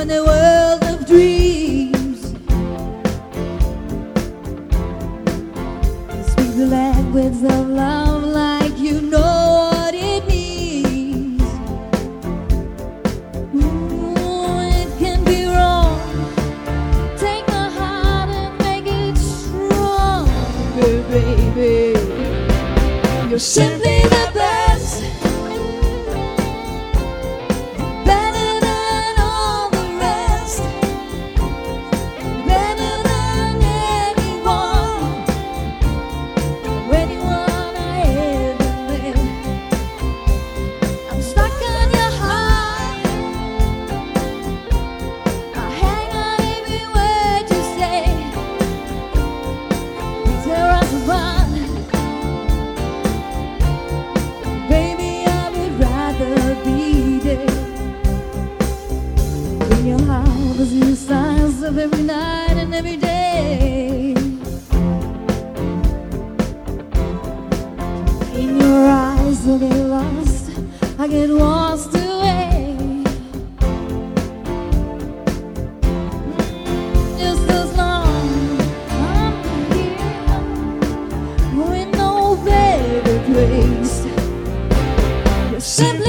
in a world of dreams. Speak the language of love like you know what it means. It can be wrong. Take my heart and make it stronger, baby. You're simply the best, better than all the rest, better than anyone I ever met. I'm stuck in your heart, I hang on every word you say. Tear us apart, baby, I would rather be dead. In your heart, I see the signs of every night and every day. In your eyes, I get lost, I get lost away. Just as long I'm here, we're in no better place. You're simply